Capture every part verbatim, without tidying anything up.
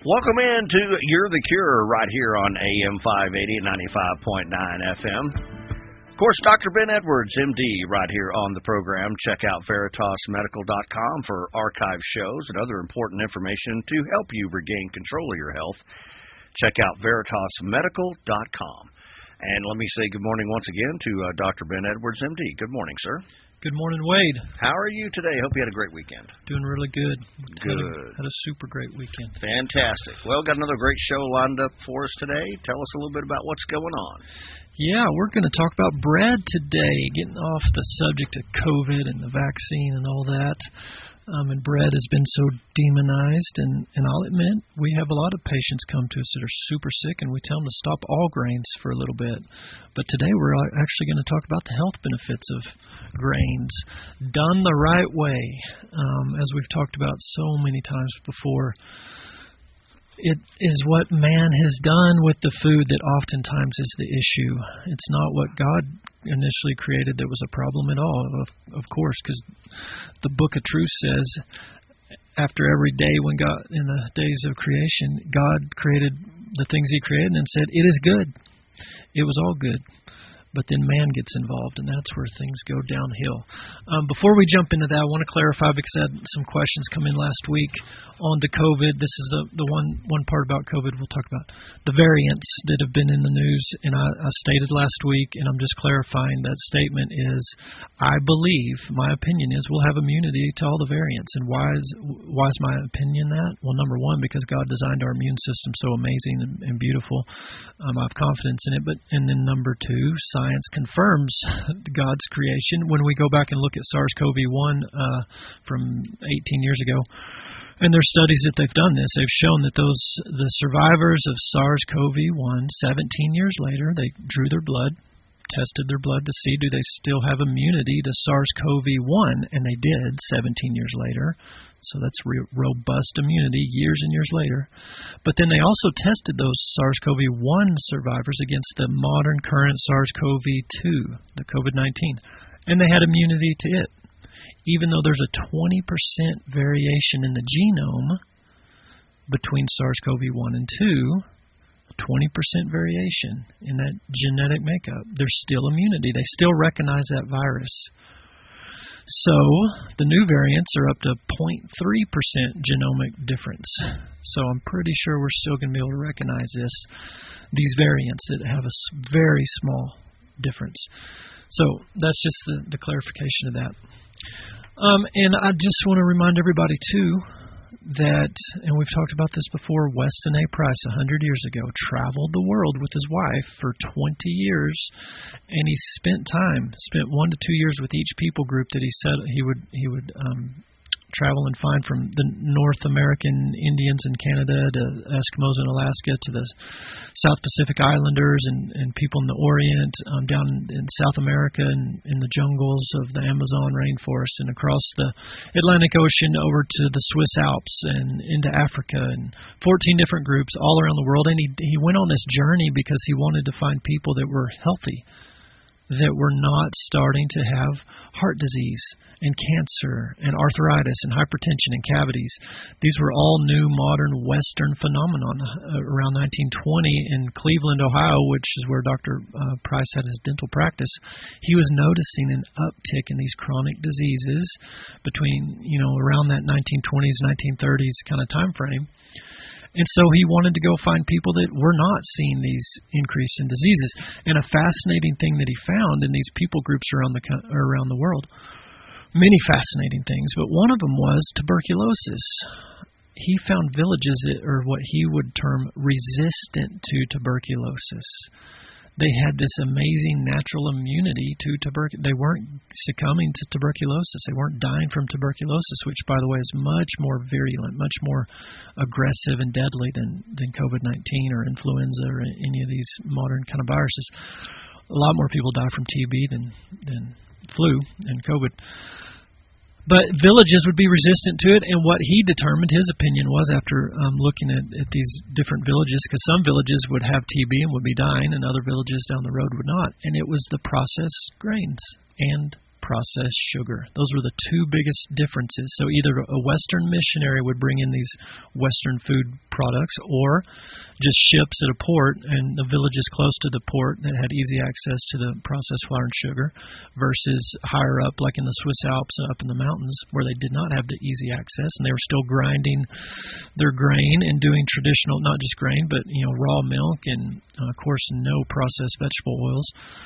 Welcome in to You're the Cure right here on A M five eighty and ninety-five point nine F M. Of course, Doctor Ben Edwards, M D, right here on the program. Check out veritas medical dot com for archive shows and other important information to help you regain control of your health. Check out veritas medical dot com. And let me say good morning once again to uh, Doctor Ben Edwards, M D. Good morning, sir. Good morning, Wade. How are you today? Hope you had a great weekend. Doing really good. Good. Had a, had a super great weekend. Fantastic. Well, got another great show lined up for us today. Tell us a little bit about what's going on. Yeah, we're going to talk about bread today, getting off the subject of COVID and the vaccine and all that. Um, and bread has been so demonized, and, and I'll admit, we have a lot of patients come to us that are super sick, and we tell them to stop all grains for a little bit. But today we're actually going to talk about the health benefits of grains done the right way. Um, as we've talked about so many times before, it is what man has done with the food that oftentimes is the issue. It's not what God initially created that was a problem at all, of, of course, because the Book of Truth says after every day when God, in the days of creation, God created the things He created and said, it is good. It was all good. But then man gets involved, and that's where things go downhill. Um, before we jump into that, I want to clarify, because I had some questions come in last week on the COVID. This is the, the one, one part about COVID we'll talk about. The variants that have been in the news, and I, I stated last week, and I'm just clarifying that statement is, I believe, my opinion is, we'll have immunity to all the variants. And why is, why is my opinion that? Well, number one, because God designed our immune system so amazing and, and beautiful. Um, I have confidence in it. But and then number two, science confirms God's creation. When we go back and look at SARS-C o V one uh, from eighteen years ago, and there's studies that they've done this, they've shown that those the survivors of SARS-C o V one, seventeen years later, they drew their blood, tested their blood to see do they still have immunity to SARS-C o V one, and they did seventeen years later. So that's re- robust immunity years and years later. But then they also tested those SARS-C o V one survivors against the modern current SARS-C o V two, the COVID nineteen, and they had immunity to it. Even though there's a twenty percent variation in the genome between SARS-C o V one and two, twenty percent variation in that genetic makeup, there's still immunity. They still recognize that virus. So the new variants are up to zero point three percent genomic difference. So I'm pretty sure we're still going to be able to recognize this, these variants that have a very small difference. So that's just the, the clarification of that. Um, and I just want to remind everybody, too, that, and we've talked about this before, Weston A. Price, one hundred years ago, traveled the world with his wife for twenty years, and he spent time, spent one to two years with each people group that he said he would he would um, travel and find, from the North American Indians in Canada to Eskimos in Alaska to the South Pacific Islanders and, and people in the Orient, um, down in South America and in the jungles of the Amazon rainforest, and across the Atlantic Ocean over to the Swiss Alps and into Africa, and fourteen different groups all around the world. And he he went on this journey because he wanted to find people that were healthy, that were not starting to have heart disease and cancer and arthritis and hypertension and cavities. These were all new modern Western phenomenon. Uh, around nineteen twenty in Cleveland, Ohio, which is where Doctor Uh, Price had his dental practice, he was noticing an uptick in these chronic diseases between, you know, around that nineteen twenties, nineteen thirties kind of time frame. And so he wanted to go find people that were not seeing these increase in diseases. And a fascinating thing that he found in these people groups around the around the world, many fascinating things, but one of them was tuberculosis. He found villages that are what he would term resistant to tuberculosis. They had this amazing natural immunity to tuberculosis. They weren't succumbing to tuberculosis. They weren't dying from tuberculosis, which, by the way, is much more virulent, much more aggressive and deadly than, than COVID nineteen or influenza or any of these modern kind of viruses. A lot more people die from T B than, than flu and COVID. But villages would be resistant to it, and what he determined, his opinion was, after um, looking at, at these different villages, because some villages would have T B and would be dying, and other villages down the road would not, and it was the processed grains and processed sugar. Those were the two biggest differences. So either a Western missionary would bring in these Western food products, or just ships at a port and the villages close to the port that had easy access to the processed flour and sugar, versus higher up, like in the Swiss Alps and up in the mountains, where they did not have the easy access, and they were still grinding their grain and doing traditional, not just grain, but you know, raw milk and uh, of course no processed vegetable oils.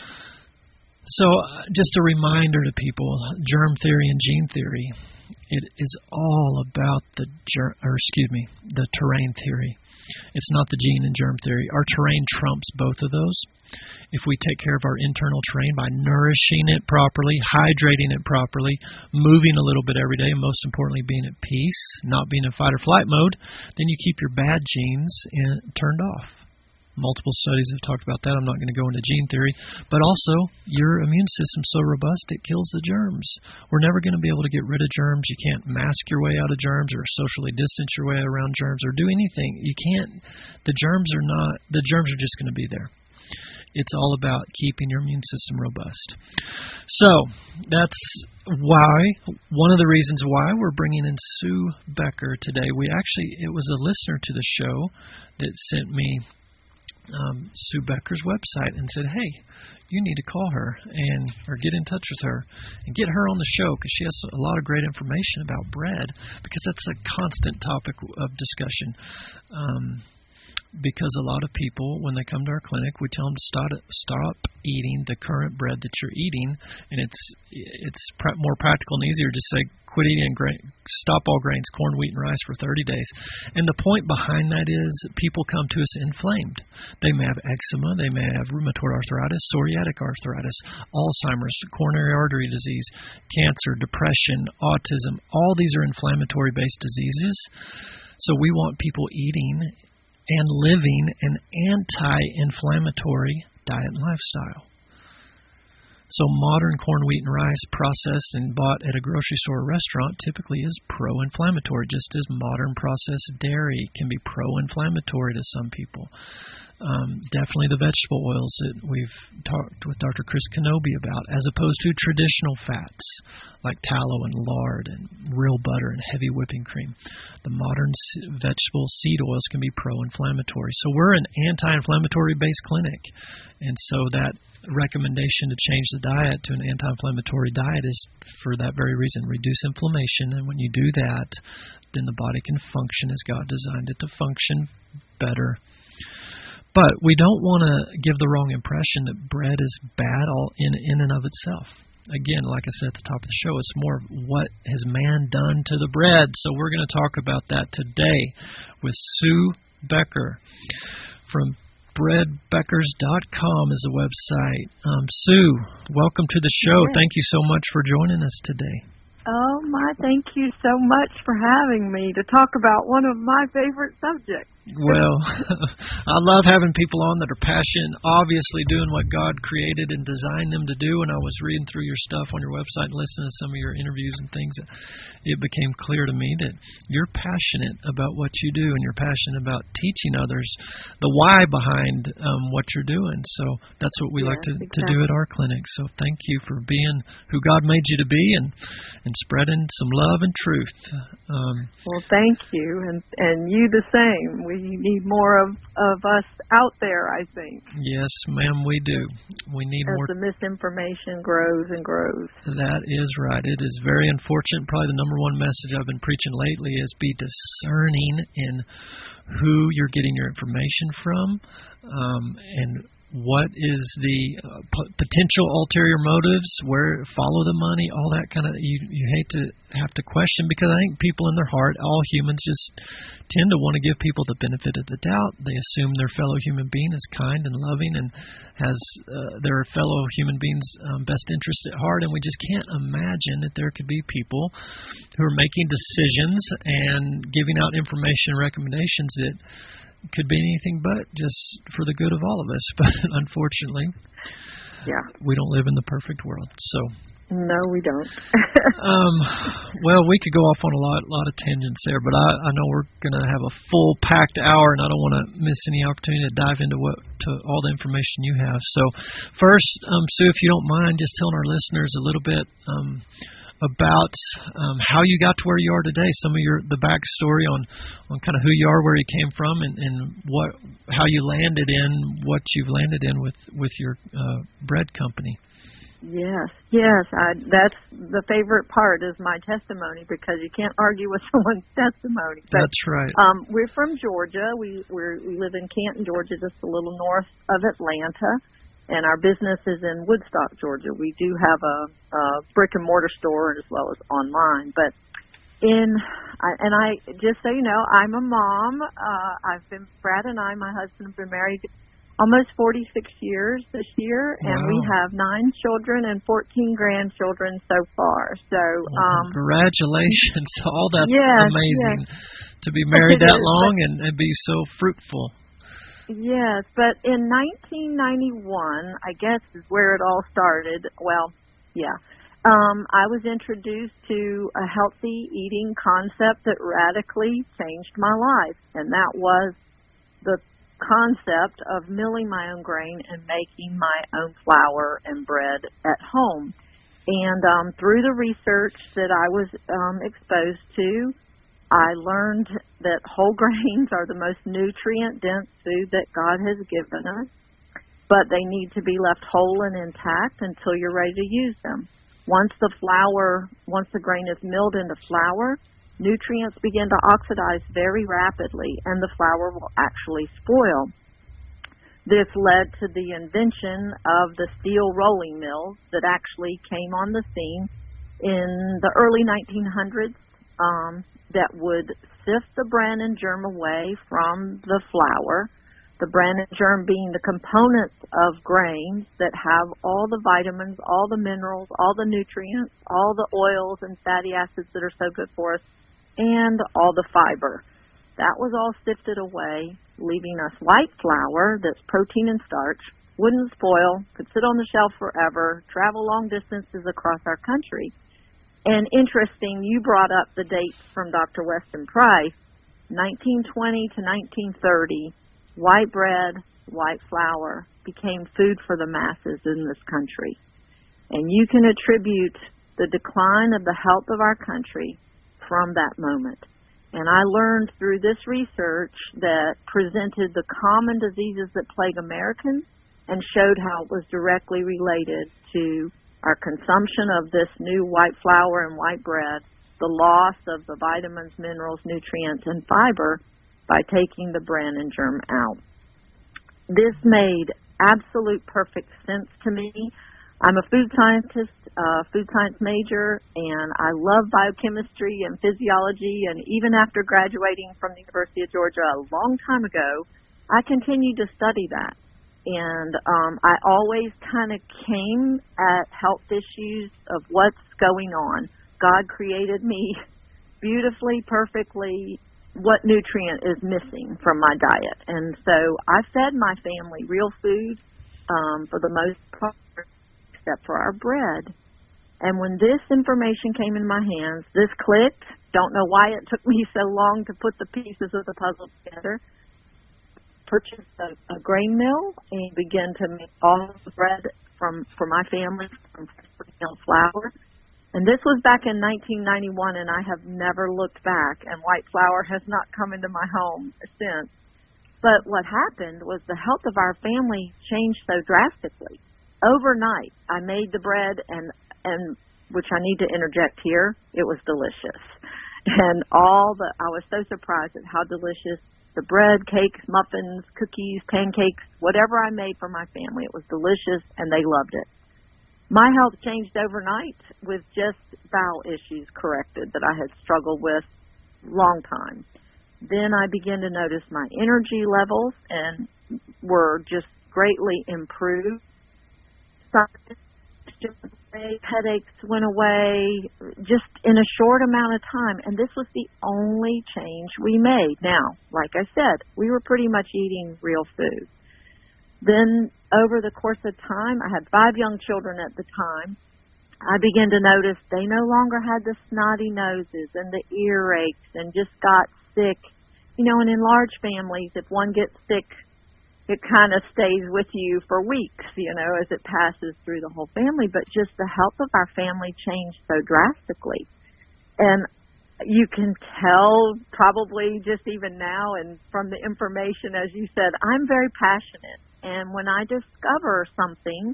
So uh, just a reminder to people, germ theory and gene theory, it is all about the germ, or excuse me, the terrain theory. It's not the gene and germ theory. Our terrain trumps both of those. If we take care of our internal terrain by nourishing it properly, hydrating it properly, moving a little bit every day, and most importantly being at peace, not being in fight or flight mode, then you keep your bad genes in, turned off. Multiple studies have talked about that. I'm not going to go into gene theory. But also, your immune system's so robust, it kills the germs. We're never going to be able to get rid of germs. You can't mask your way out of germs or socially distance your way around germs or do anything. You can't. The germs are not, the germs are just going to be there. It's all about keeping your immune system robust. So, that's why, one of the reasons why we're bringing in Sue Becker today. We actually, it was a listener to the show that sent me Um, Sue Becker's website and said, hey, you need to call her and or get in touch with her and get her on the show, because she has a lot of great information about bread, because that's a constant topic of discussion. Um, because a lot of people, when they come to our clinic, we tell them to start, stop eating the current bread that you're eating, and it's it's pr- more practical and easier to say, quit eating grain, stop all grains, corn, wheat, and rice for thirty days. And the point behind that is people come to us inflamed. They may have eczema, they may have rheumatoid arthritis, psoriatic arthritis, Alzheimer's, coronary artery disease, cancer, depression, autism. All these are inflammatory-based diseases. So we want people eating and living an anti-inflammatory diet and lifestyle. So modern corn, wheat, and rice processed and bought at a grocery store or restaurant typically is pro-inflammatory, just as modern processed dairy can be pro-inflammatory to some people. Um, definitely the vegetable oils that we've talked with Doctor Chris Kenobi about, as opposed to traditional fats like tallow and lard and real butter and heavy whipping cream. The modern vegetable seed oils can be pro-inflammatory. So we're an anti-inflammatory based clinic, and so that recommendation to change the diet to an anti-inflammatory diet is for that very reason: reduce inflammation. And when you do that, then the body can function as God designed it to function better. But we don't want to give the wrong impression that bread is bad all in in and of itself. Again, like I said at the top of the show, it's more of what has man done to the bread. So we're going to talk about that today with Sue Becker from bread beckers dot com is the website. Um, Sue, welcome to the show. Yes. Thank you so much for joining us today. Oh, my, thank you so much for having me to talk about one of my favorite subjects. Well, I love having people on that are passionate, obviously doing what God created and designed them to do. And I was reading through your stuff on your website and listening to some of your interviews and things. It became clear to me that you're passionate about what you do, and you're passionate about teaching others the why behind um, what you're doing. So that's what we yes, like to, exactly. to do at our clinic. So thank you for being who God made you to be and, and spreading some love and truth. Um, well, thank you, and and you the same. We need more of, of us out there, I think. Yes, ma'am, we do. We need As more. the misinformation grows and grows. That is right. It is very unfortunate. Probably the number one message I've been preaching lately is be discerning in who you're getting your information from, um, and what is the uh, p- potential ulterior motives, where follow the money, all that kind of, you you hate to have to question, because I think people in their heart, all humans just tend to want to give people the benefit of the doubt. They assume their fellow human being is kind and loving and has uh, their fellow human being's um, best interest at heart, and we just can't imagine that there could be people who are making decisions and giving out information and recommendations that could be anything but just for the good of all of us. But unfortunately, yeah, we don't live in the perfect world. So No, we don't. um, well, we could go off on a lot, lot of tangents there, but I, I know we're going to have a full packed hour, and I don't want to miss any opportunity to dive into what to all the information you have. So, first, um, Sue, if you don't mind, just telling our listeners a little bit um, about um, how you got to where you are today. Some of your the backstory on, on kind of who you are, where you came from, and, and what how you landed in what you've landed in with with your uh, bread company. Yes, yes. I, that's the favorite part is my testimony, because you can't argue with someone's testimony. But, that's right. Um, we're from Georgia. We we're, we live in Canton, Georgia, just a little north of Atlanta, and our business is in Woodstock, Georgia. We do have a, a brick and mortar store as well as online. But in I, and I just so you know, I'm a mom. Uh, I've been Brad and I, my husband, have been married almost forty-six years this year, and wow. we have nine children and fourteen grandchildren so far. So, well, um, congratulations! All that's yes, amazing yes. to be married that is, long and, and be so fruitful. Yes, but in nineteen ninety-one, I guess is where it all started. Well, yeah. Um, I was introduced to a healthy eating concept that radically changed my life, and that was the concept of milling my own grain and making my own flour and bread at home. And um, through the research that I was um, exposed to, I learned that whole grains are the most nutrient-dense food that God has given us, but they need to be left whole and intact until you're ready to use them. Once the flour, once the grain is milled into flour, nutrients begin to oxidize very rapidly, and the flour will actually spoil. This led to the invention of the steel rolling mills that actually came on the scene in the early nineteen hundreds um, that would sift the bran and germ away from the flour, the bran and germ being the components of grains that have all the vitamins, all the minerals, all the nutrients, all the oils and fatty acids that are so good for us, and all the fiber. That was all sifted away, leaving us white flour that's protein and starch, wouldn't spoil, could sit on the shelf forever, travel long distances across our country. And interesting, you brought up the dates from Doctor Weston Price, nineteen twenty to nineteen thirty, white bread, white flour became food for the masses in this country. And you can attribute the decline of the health of our country from that moment. And I learned through this research that presented the common diseases that plague Americans and showed how it was directly related to our consumption of this new white flour and white bread, the loss of the vitamins, minerals, nutrients, and fiber by taking the bran and germ out. This made absolute perfect sense to me. I'm a food scientist, uh, food science major, and I love biochemistry and physiology, and even after graduating from the University of Georgia a long time ago, I continued to study that. And um, I always kind of came at health issues of what's going on. God created me beautifully, perfectly, what nutrient is missing from my diet. And so I fed my family real food um, for the most part, except for our bread. And when this information came in my hands, this clicked. Don't know why it took me so long to put the pieces of the puzzle together. Purchased a, a grain mill and began to make all the bread from for my family from milk flour. And this was back in nineteen ninety-one, and I have never looked back. And white flour has not come into my home since. But what happened was the health of our family changed so drastically. Overnight, I made the bread, and, and which I need to interject here, it was delicious. And all the, I was so surprised at how delicious the bread, cakes, muffins, cookies, pancakes, whatever I made for my family, it was delicious, and they loved it. My health changed overnight with just bowel issues corrected that I had struggled with a long time. Then I began to notice my energy levels and were just greatly improved. Headaches went away just in a short amount of time, and this was the only change we made. Now, like I said, we were pretty much eating real food. Then over the course of time, I had five young children at the time, I began to notice they no longer had the snotty noses and the earaches and just got sick. You know, and in large families, if one gets sick, it kind of stays with you for weeks, you know, as it passes through the whole family. But just the health of our family changed so drastically. And you can tell probably just even now and from the information, as you said, I'm very passionate. And when I discover something,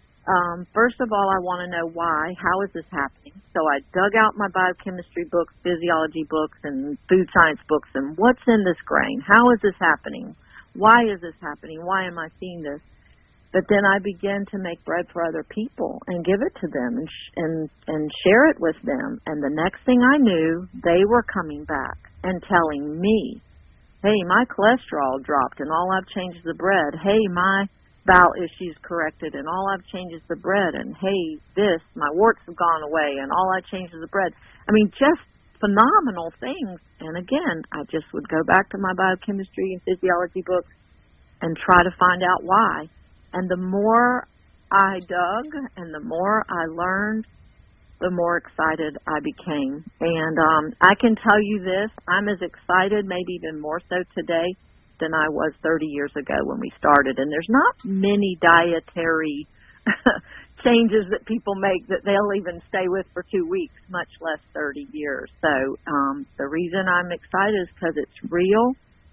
Um, first of all, I want to know why. How is this happening? So I dug out my biochemistry books, physiology books, and food science books, and what's in this grain? How is this happening? Why is this happening? Why am I seeing this? But then I began to make bread for other people and give it to them and sh- and and share it with them. And the next thing I knew, they were coming back and telling me, "Hey, my cholesterol dropped, and all I've changed is the bread. Hey, my bowel issues corrected, and all I've changed is the bread. And hey, this, my warts have gone away, and all I changed is the bread." I mean, just phenomenal things. And again, I just would go back to my biochemistry and physiology books and try to find out why. And the more I dug and the more I learned, the more excited I became. And um, I can tell you this, I'm as excited, maybe even more so today, than I was thirty years ago when we started. And there's not many dietary changes that people make that they'll even stay with for two weeks, much less thirty years. So um, the reason I'm excited is because it's real.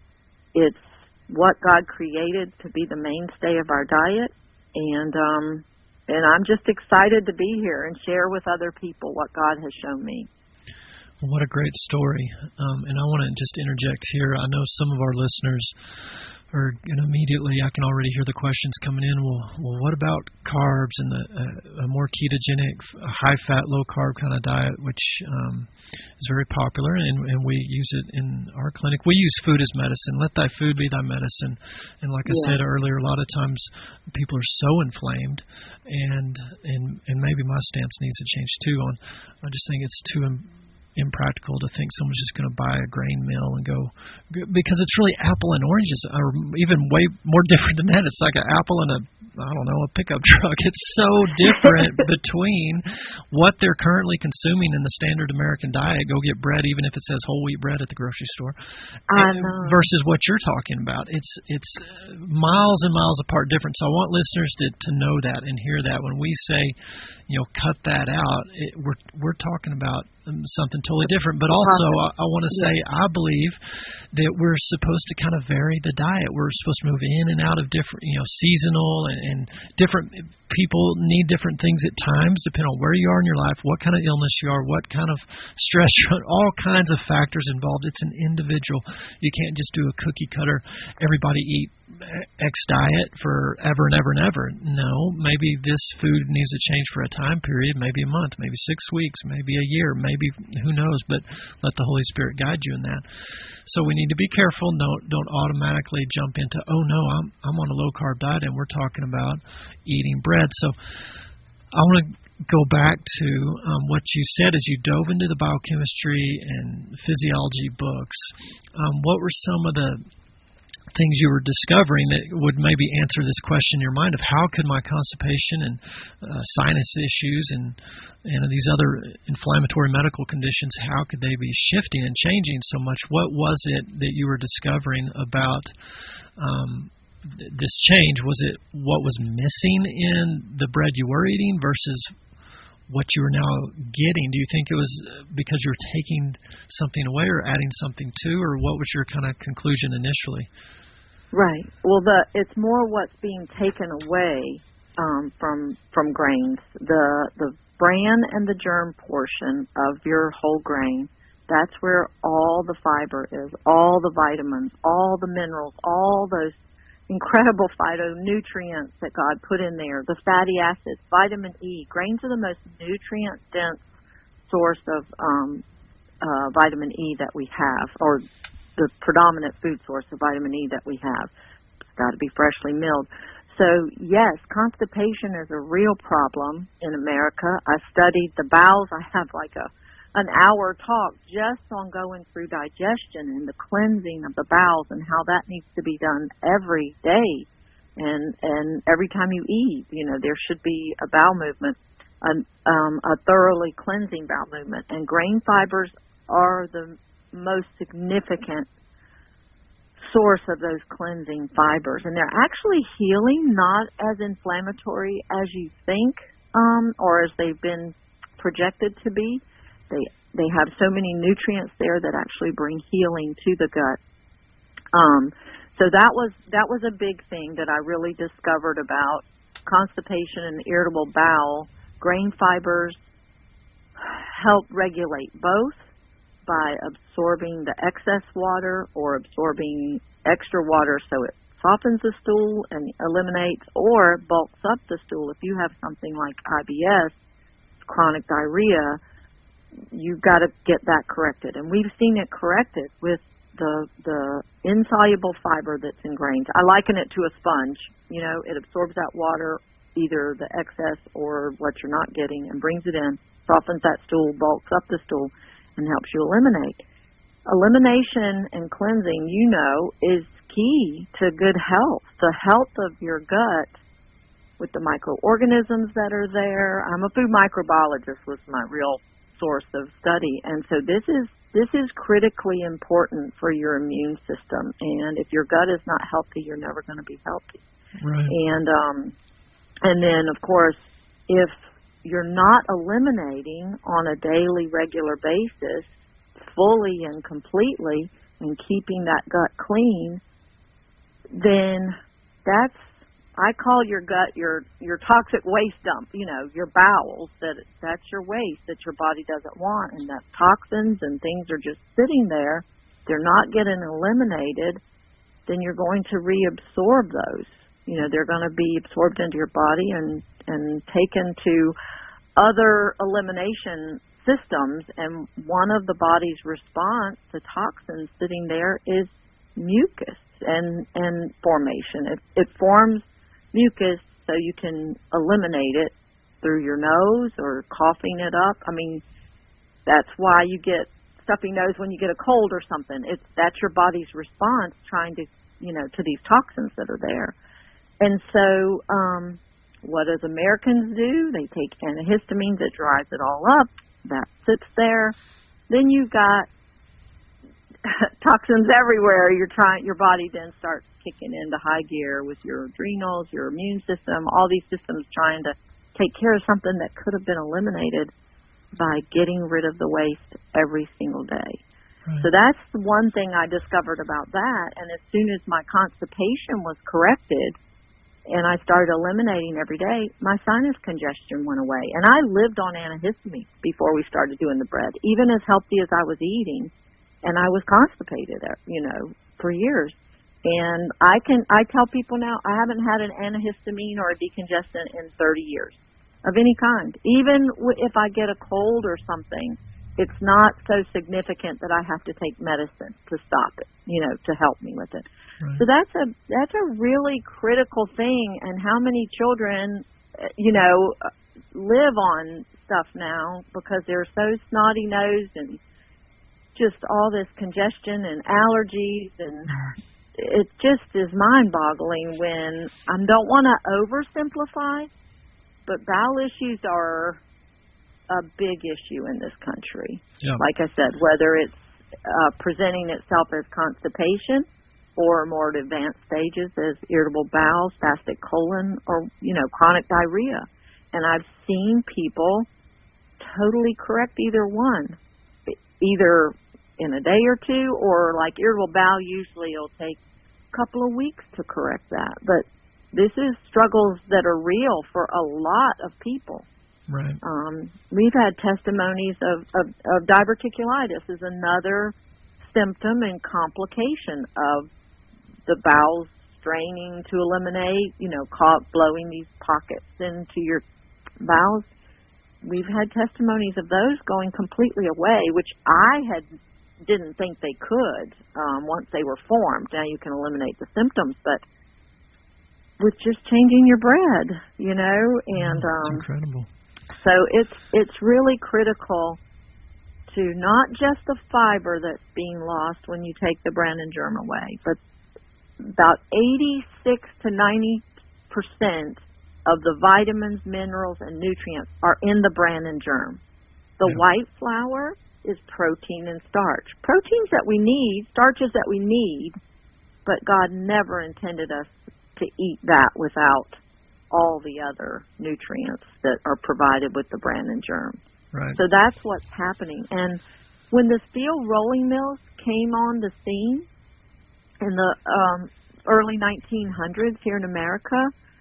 It's what God created to be the mainstay of our diet. And um, and I'm just excited to be here and share with other people what God has shown me. What a great story. Um, and I want to just interject here. I know some of our listeners are, you know, immediately, I can already hear the questions coming in. Well, well what about carbs and the, uh, a more ketogenic, high-fat, low-carb kind of diet, which um, is very popular, and, and we use it in our clinic. We use food as medicine. Let thy food be thy medicine. And like I yeah. said earlier, a lot of times people are so inflamed, and and and maybe my stance needs to change too. On, I just think it's too Im- impractical to think someone's just going to buy a grain mill and go, because it's really apple and oranges, or even way more different than that. It's like an apple and a, I don't know, a pickup truck. It's so different between what they're currently consuming in the standard American diet. Go get bread, even if it says whole wheat bread at the grocery store, I know. versus what you're talking about. It's it's miles and miles apart different. So I want listeners to, to know that and hear that. When we say, you know, cut that out, it, we're we're talking about something totally different. But also, I, I want to say, I believe that we're supposed to kind of vary the diet. We're supposed to move in and out of different, you know, seasonal and, and different people need different things at times, depending on where you are in your life, what kind of illness you are, what kind of stress, all kinds of factors involved. It's an individual. You can't just do a cookie cutter, everybody eat X diet forever and ever and ever. No, maybe this food needs to change for a time period, maybe a month, maybe six weeks, maybe a year, maybe who knows, but let the Holy Spirit guide you in that. So we need to be careful. Don't don't automatically jump into, oh no, I'm I'm on a low carb diet and we're talking about eating bread. So I want to go back to um, what you said as you dove into the biochemistry and physiology books. Um, what were some of the things you were discovering that would maybe answer this question in your mind of how could my constipation and uh, sinus issues and and these other inflammatory medical conditions, how could they be shifting and changing so much? What was it that you were discovering about um, th- this change? Was it what was missing in the bread you were eating versus what you were now getting? Do you think it was because you were taking something away or adding something to, or what was your kind of conclusion initially? Right. Well, the it's more what's being taken away um, from from grains. The the bran and the germ portion of your whole grain, that's where all the fiber is, all the vitamins, all the minerals, all those incredible phytonutrients that God put in there, the fatty acids, vitamin E. Grains are the most nutrient-dense source of um, uh, vitamin E that we have, or the predominant food source of vitamin E that we have. It's got to be freshly milled. So, yes, constipation is a real problem in America. I studied the bowels. I have like a an hour talk just on going through digestion and the cleansing of the bowels and how that needs to be done every day. And and every time you eat, you know, there should be a bowel movement. a, um, a thoroughly cleansing bowel movement. And grain fibers are the most significant source of those cleansing fibers. And they're actually healing, not as inflammatory as you think, um, or as they've been projected to be. They they have so many nutrients there that actually bring healing to the gut. Um, so that was that was a big thing that I really discovered about constipation and irritable bowel. Grain fibers help regulate both by absorbing the excess water or absorbing extra water so it softens the stool and eliminates or bulks up the stool. If you have something like I B S, chronic diarrhea, you've got to get that corrected. And we've seen it corrected with the the insoluble fiber that's in grains. I liken it to a sponge. You know, it absorbs that water, either the excess or what you're not getting, and brings it in, softens that stool, bulks up the stool, and helps you eliminate. Elimination and cleansing, you know, is key to good health. The health of your gut with the microorganisms that are there. I'm a food microbiologist, was my real source of study, and so this is this is critically important for your immune system. And if your gut is not healthy, you're never going to be healthy. Right. And um, and then of course, if you're not eliminating on a daily, regular basis, fully and completely, and keeping that gut clean, then that's, I call your gut your your toxic waste dump. You know, your bowels, that that's your waste that your body doesn't want, and that toxins and things are just sitting there. They're not getting eliminated. Then you're going to reabsorb those. You know, they're going to be absorbed into your body and and taken to other elimination systems. And one of the body's response to toxins sitting there is mucus and and formation. It it forms mucus so you can eliminate it through your nose or coughing it up. I mean, that's why you get stuffy nose when you get a cold or something. It's that's your body's response trying to, you know, to these toxins that are there. And so um, what does Americans do? They take antihistamines that dries it all up. That sits there. Then you've got toxins everywhere. You're trying, your body then starts kicking into high gear with your adrenals, your immune system, all these systems trying to take care of something that could have been eliminated by getting rid of the waste every single day. Right. So that's one thing I discovered about that. And as soon as my constipation was corrected and I started eliminating every day, my sinus congestion went away. And I lived on antihistamines before we started doing the bread, even as healthy as I was eating. And I was constipated, you know, for years. And I can, I tell people now, I haven't had an antihistamine or a decongestant in thirty years of any kind. Even if I get a cold or something, it's not so significant that I have to take medicine to stop it, you know, to help me with it. Right. So that's a, that's a really critical thing. And how many children, you know, live on stuff now because they're so snotty-nosed and just all this congestion and allergies, and it just is mind-boggling when I don't want to oversimplify, but bowel issues are a big issue in this country. Yeah. Like I said, whether it's uh, presenting itself as constipation or more advanced stages as irritable bowel, spastic colon, or, you know, chronic diarrhea. And I've seen people totally correct either one, either in a day or two, or like irritable bowel, usually it'll take a couple of weeks to correct that. But this is struggles that are real for a lot of people. Right. Um, we've had testimonies of, of, of diverticulitis is another symptom and complication of the bowels straining to eliminate, you know, caught blowing these pockets into your bowels. We've had testimonies of those going completely away, which I had didn't think they could um, once they were formed. Now you can eliminate the symptoms, but with just changing your bread, you know, and oh, that's um, incredible. So it's it's really critical to not just the fiber that's being lost when you take the bran and germ away, but about eighty-six to ninety percent of the vitamins, minerals, and nutrients are in the bran and germ. The Yeah. white flour is protein and starch. Proteins that we need, starches that we need, but God never intended us to eat that without all the other nutrients that are provided with the bran and germ. Right. So that's what's happening. And when the steel rolling mills came on the scene in the um, early nineteen hundreds here in America,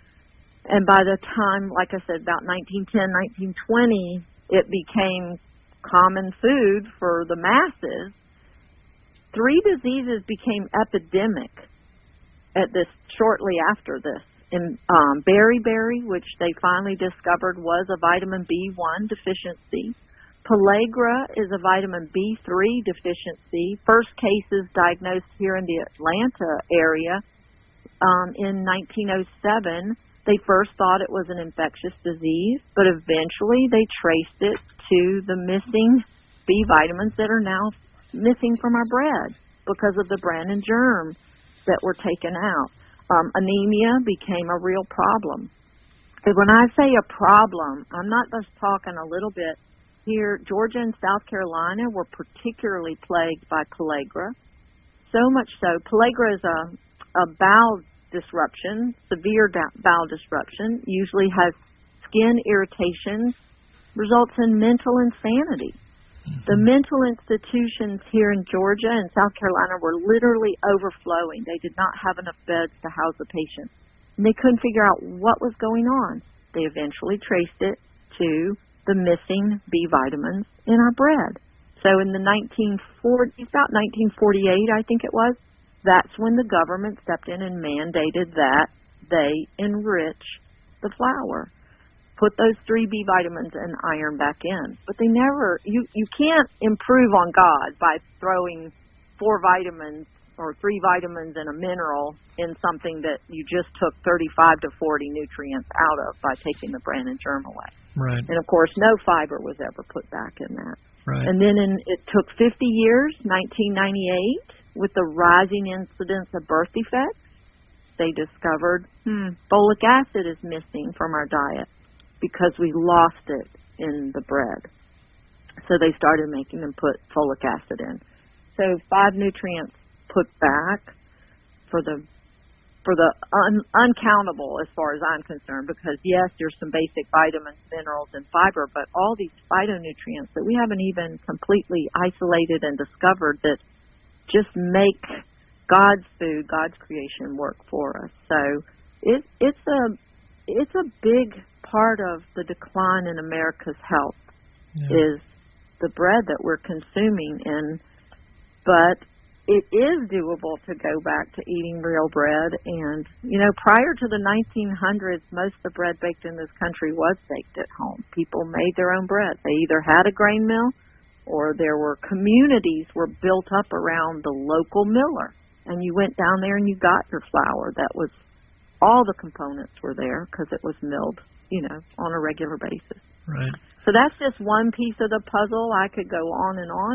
and by the time, like I said, about nineteen ten, nineteen twenty, it became common food for the masses, three diseases became epidemic at this shortly after this. In um, beriberi, which they finally discovered was a vitamin B one deficiency. Pellagra is a vitamin B three deficiency. First cases diagnosed here in the Atlanta area um, in nineteen oh seven. They first thought it was an infectious disease, but eventually they traced it to the missing B vitamins that are now missing from our bread because of the bran and germ that were taken out. Um, anemia became a real problem. And when I say a problem, I'm not just talking a little bit. Here, Georgia and South Carolina were particularly plagued by pellagra. So much so, pellagra is a, a bowel disruption, severe bowel disruption, usually has skin irritations, results in mental insanity. The mental institutions here in Georgia and South Carolina were literally overflowing. They did not have enough beds to house the patients. And they couldn't figure out what was going on. They eventually traced it to the missing B vitamins in our bread. So in the nineteen forties, about nineteen forty-eight, I think it was, that's when the government stepped in and mandated that they enrich the flour. Put those three B vitamins and iron back in. But they never, you, you can't improve on God by throwing four vitamins or three vitamins and a mineral in something that you just took thirty-five to forty nutrients out of by taking the bran and germ away. Right. And of course, no fiber was ever put back in that. Right. And then in, it took fifty years, nineteen ninety-eight, with the rising incidence of birth defects, they discovered, hmm, folic acid is missing from our diet, because we lost it in the bread. So they started making them put folic acid in. So five nutrients put back for the for the un, uncountable as far as I'm concerned, because yes, there's some basic vitamins, minerals, and fiber, but all these phytonutrients that we haven't even completely isolated and discovered that just make God's food, God's creation work for us. So it, it's a it's a big part of the decline in America's health yeah. is the bread that we're consuming. And but it is doable to go back to eating real bread. And, you know, prior to the nineteen hundreds, most of the bread baked in this country was baked at home. People made their own bread. They either had a grain mill or there were communities were built up around the local miller. And you went down there and you got your flour. That was, all the components were there because it was milled, you know, on a regular basis. Right. So that's just one piece of the puzzle. I could go on and on.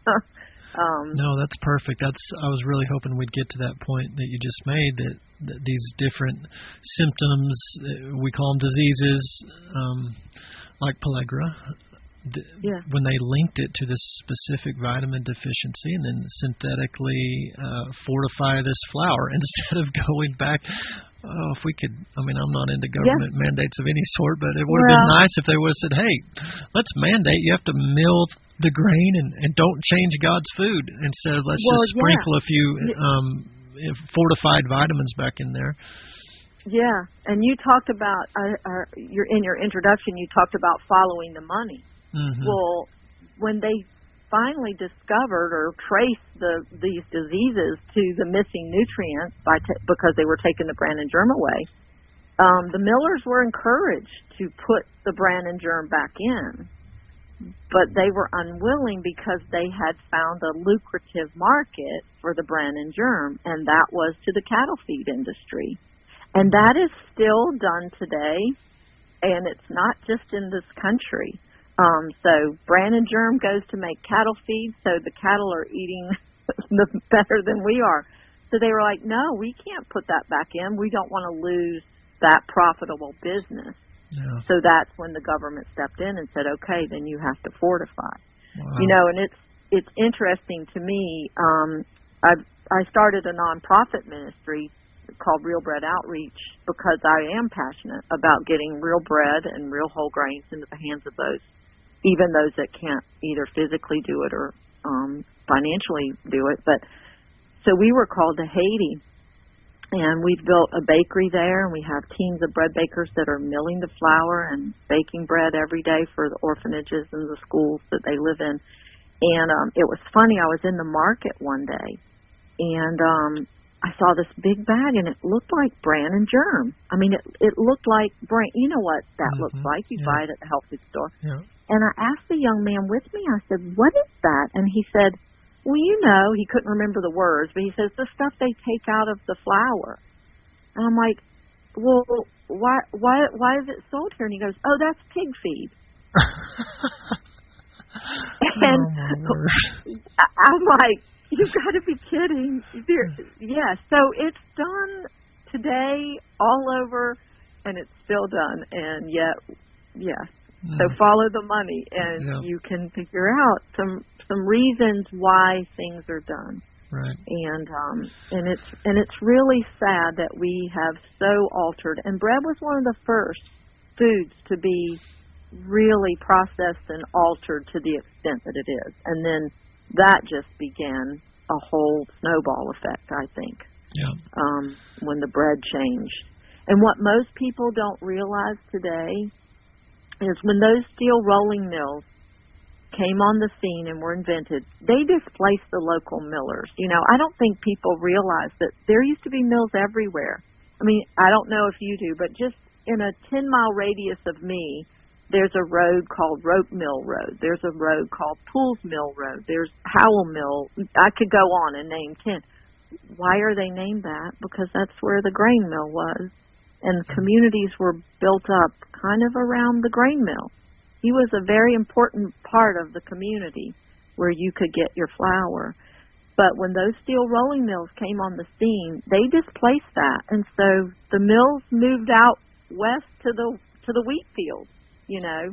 um, no, that's perfect. That's I was really hoping we'd get to that point that you just made, that, that these different symptoms, we call them diseases, um, like pellagra, th- yeah. when they linked it to this specific vitamin deficiency and then synthetically uh, fortify this flour instead of going back. Oh, if we could, I mean, I'm not into government yeah. mandates of any sort, but it would have well, been nice if they would have said, hey, let's mandate you have to mill the grain and, and don't change God's food instead of let's well, just sprinkle yeah. a few um, fortified vitamins back in there. Yeah, and you talked about, uh, uh, your, in your introduction, you talked about following the money. Mm-hmm. Well, when they finally discovered or traced the these diseases to the missing nutrients by t- because they were taking the bran and germ away, um, the millers were encouraged to put the bran and germ back in, but they were unwilling because they had found a lucrative market for the bran and germ, and that was to the cattle feed industry. And that is still done today, and it's not just in this country. Um, so bran and germ goes to make cattle feed, so the cattle are eating better than we are. So they were like, no, we can't put that back in. We don't want to lose that profitable business. Yeah. So that's when the government stepped in and said, okay, then you have to fortify. Wow. You know, and it's it's interesting to me. Um, I I started a nonprofit ministry called Real Bread Outreach because I am passionate about getting real bread and real whole grains into the hands of those, even those that can't either physically do it or um, financially do it. But so we were called to Haiti. And we've built a bakery there, and we have teams of bread bakers that are milling the flour and baking bread every day for the orphanages and the schools that they live in. And um, it was funny. I was in the market one day, and um, I saw this big bag, and it looked like bran and germ. I mean, it it looked like bran. You know what that Mm-hmm. looks like. You Yeah. buy it at the health food store. Yeah. And I asked the young man with me, I said, what is that? And he said, well, you know, he couldn't remember the words, but he says, the stuff they take out of the flour. And I'm like, well, why why, why is it sold here? And he goes, oh, that's pig feed. And oh, my word. I'm like, you've got to be kidding. There, yeah, so it's done today all over, and it's still done. And yet, yeah, Mm. so follow the money, and Yeah. you can figure out some some reasons why things are done. Right. And um, and it's and it's really sad that we have so altered. And bread was one of the first foods to be really processed and altered to the extent that it is. And then that just began a whole snowball effect, I think, Yeah. um, when the bread changed. And what most people don't realize today is when those steel rolling mills came on the scene and were invented, they displaced the local millers. You know, I don't think people realize that there used to be mills everywhere. I mean, I don't know if you do, but just in a ten-mile radius of me, there's a road called Rope Mill Road. There's a road called Pools Mill Road. There's Howell Mill. I could go on and name ten. Why are they named that? Because that's where the grain mill was. And communities were built up kind of around the grain mill. He was a very important part of the community where you could get your flour. But when those steel rolling mills came on the scene, they displaced that. And so the mills moved out west to the to the wheat fields, you know.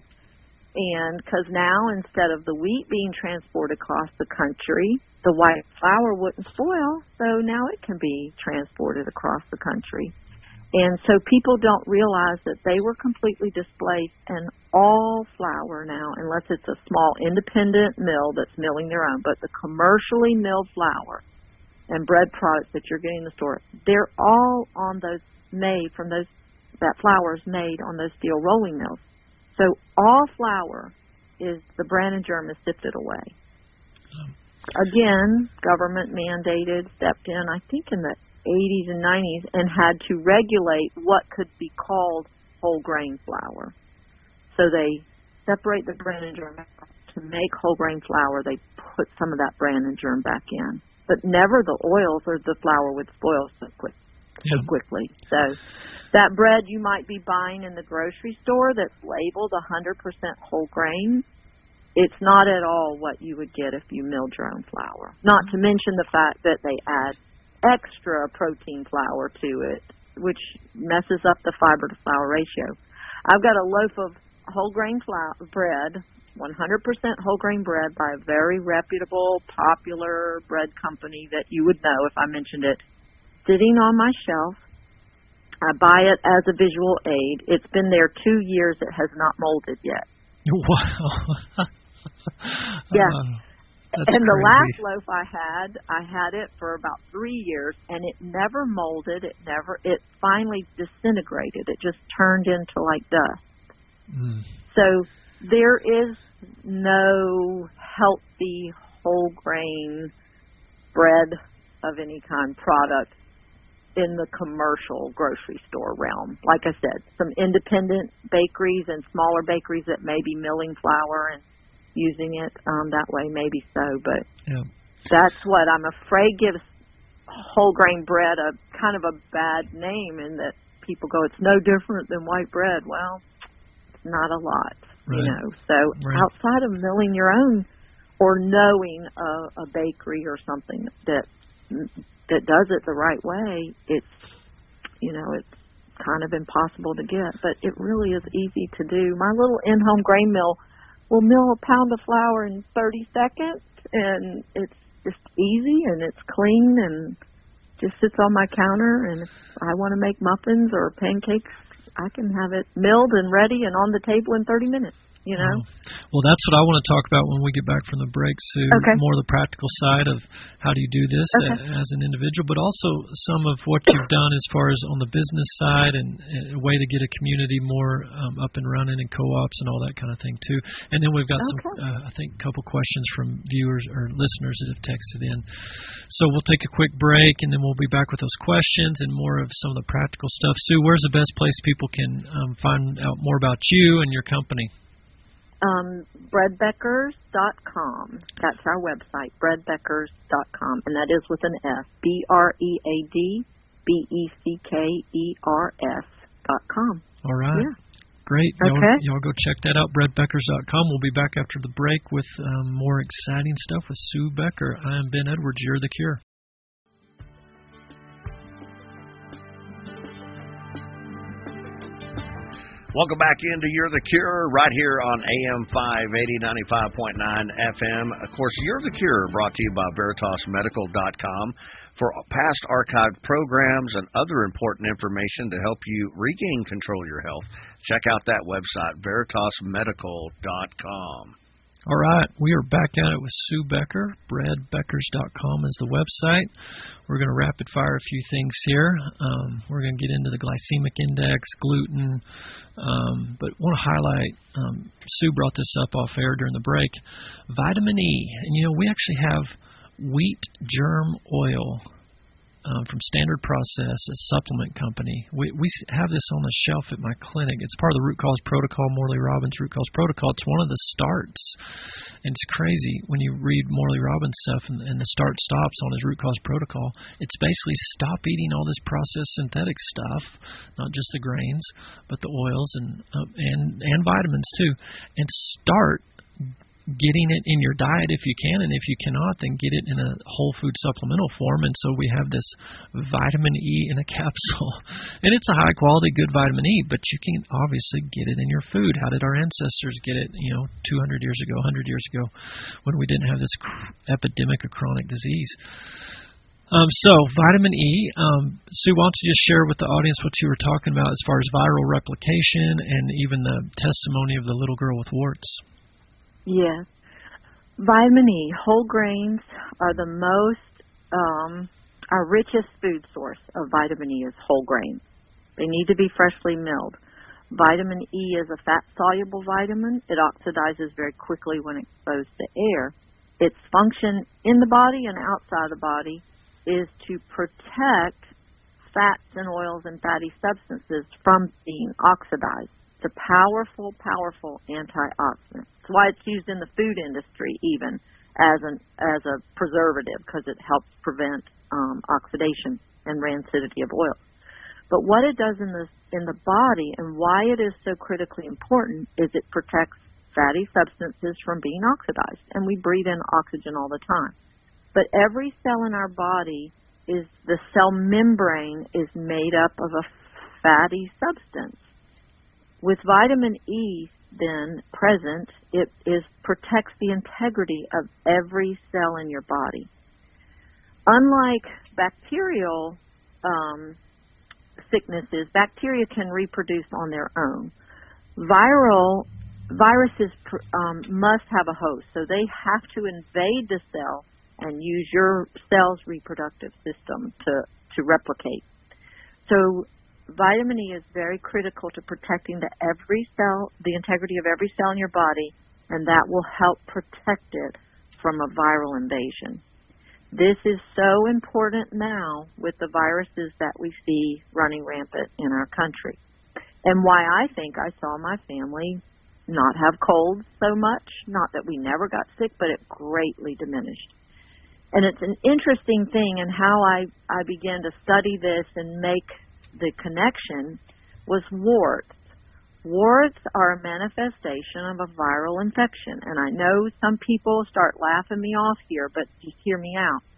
And because now, instead of the wheat being transported across the country, the white flour wouldn't spoil, so now it can be transported across the country. And so people don't realize that they were completely displaced, and all flour now, unless it's a small independent mill that's milling their own, but the commercially milled flour and bread products that you're getting in the store, they're all on those made from those, that flour is made on those steel rolling mills. So all flour is, the bran and germ is sifted away. Again, government mandated, stepped in, I think in the eighties and nineties, and had to regulate what could be called whole grain flour. So they separate the bran and germ out. To make whole grain flour, they put some of that bran and germ back in. But never the oils or the flour would spoil so, quick, so Yeah. quickly. So that bread you might be buying in the grocery store that's labeled one hundred percent whole grain, it's not at all what you would get if you milled your own flour. Not to mention the fact that they add extra protein flour to it, which messes up the fiber to flour ratio. I've got a loaf of whole grain flour bread, one hundred percent whole grain bread by a very reputable, popular bread company that you would know if I mentioned it, sitting on my shelf. I buy it as a visual aid. It's been there two years. It has not molded yet. Wow. Yeah. Uh, That's and the crazy. last loaf I had, I had it for about three years, and it never molded. It never. It finally disintegrated. It just turned into like dust. Mm. So there is no healthy whole grain bread of any kind product in the commercial grocery store realm. Like I said, some independent bakeries and smaller bakeries that may be milling flour and using it um, that way, maybe so, but Yeah. that's what I'm afraid gives whole grain bread a kind of a bad name, in that people go, it's no different than white bread. Well, it's not a lot, Right. you know. So Right. outside of milling your own or knowing a, a bakery or something that that does it the right way, it's, you know, it's kind of impossible to get, but it really is easy to do. My little in-home grain mill will mill a pound of flour in thirty seconds, and it's just easy, and it's clean, and just sits on my counter. And if I want to make muffins or pancakes, I can have it milled and ready and on the table in thirty minutes. You know? Well, that's what I want to talk about when we get back from the break, Sue. Okay. More the practical side of how do you do this okay. as an individual, but also some of what you've done as far as on the business side and, and a way to get a community more um, up and running and co-ops and all that kind of thing, too. And then we've got okay. some, uh, I think, a couple questions from viewers or listeners that have texted in. So we'll take a quick break, and then we'll be back with those questions and more of some of the practical stuff. Sue, where's the best place people can um, find out more about you and your company? Um, bread beckers dot com. That's our website, bread beckers dot com, and that is with an F, B R E A D B E C K E R S dot com. All right. Yeah. Great. Okay. Y'all, y'all go check that out, bread beckers dot com. We'll be back after the break with um, more exciting stuff with Sue Becker. I am Ben Edwards. You're the Cure. Welcome back into You're the Cure right here on A M five eighty, ninety-five point nine F M. Of course, You're the Cure brought to you by Veritas Medical dot com for past archived programs and other important information to help you regain control of your health. Check out that website, Veritas Medical dot com. All right, we are back at it with Sue Becker. bread beckers dot com is the website. We're going to rapid fire a few things here. Um, we're going to get into the glycemic index, gluten, um, but want to highlight, um, Sue brought this up off air during the break, vitamin E. And, you know, we actually have wheat germ oil Um, from Standard Process, a supplement company. We we have this on the shelf at my clinic. It's part of the Root Cause Protocol, Morley Robbins Root Cause Protocol. It's one of the starts. And it's crazy when you read Morley Robbins stuff and, and the start stops on his Root Cause Protocol. It's basically stop eating all this processed synthetic stuff, not just the grains, but the oils and uh, and and vitamins too, and start getting it in your diet if you can, and if you cannot, then get it in a whole food supplemental form. And so we have this vitamin E in a capsule, and it's a high quality, good vitamin E, but you can obviously get it in your food. How did our ancestors get it, you know, two hundred years ago, one hundred years ago, when we didn't have this cr- epidemic of chronic disease? Um, so, vitamin E, um, Sue, why don't you just share with the audience what you were talking about as far as viral replication and even the testimony of the little girl with warts? Yes. Vitamin E, whole grains are the most, um, our richest food source of vitamin E is whole grains. They need to be freshly milled. Vitamin E is a fat-soluble vitamin. It oxidizes very quickly when exposed to air. Its function in the body and outside the body is to protect fats and oils and fatty substances from being oxidized. It's a powerful, powerful antioxidant. That's why it's used in the food industry even as an as a preservative, because it helps prevent um, oxidation and rancidity of oil. But what it does in the in the body and why it is so critically important is it protects fatty substances from being oxidized, and we breathe in oxygen all the time. But every cell in our body is the cell membrane is made up of a fatty substance. With vitamin E, then, present, it is protects the integrity of every cell in your body. Unlike bacterial um, sicknesses, bacteria can reproduce on their own. Viral viruses um, must have a host, so they have to invade the cell and use your cell's reproductive system to, to replicate. So vitamin E is very critical to protecting the every cell, the integrity of every cell in your body, and that will help protect it from a viral invasion. This is so important now with the viruses that we see running rampant in our country, and why I think I saw my family not have colds so much, not that we never got sick, but it greatly diminished. And it's an interesting thing, and how I, I began to study this and make the connection was warts. Warts are a manifestation of a viral infection, and I know some people start laughing me off here, but just hear me out.